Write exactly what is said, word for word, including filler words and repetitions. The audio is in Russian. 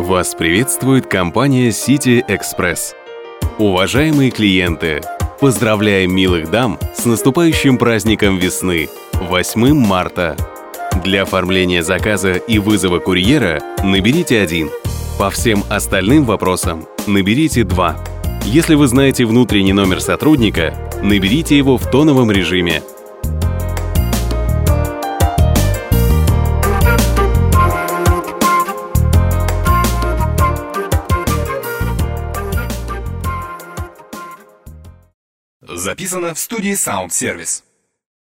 Вас приветствует компания City Express. Уважаемые клиенты, поздравляем милых дам с наступающим праздником весны, восьмым марта. Для оформления заказа и вызова курьера наберите один. По всем остальным вопросам наберите два. Если вы знаете внутренний номер сотрудника, наберите его в тоновом режиме. Записано в студии Sound Service.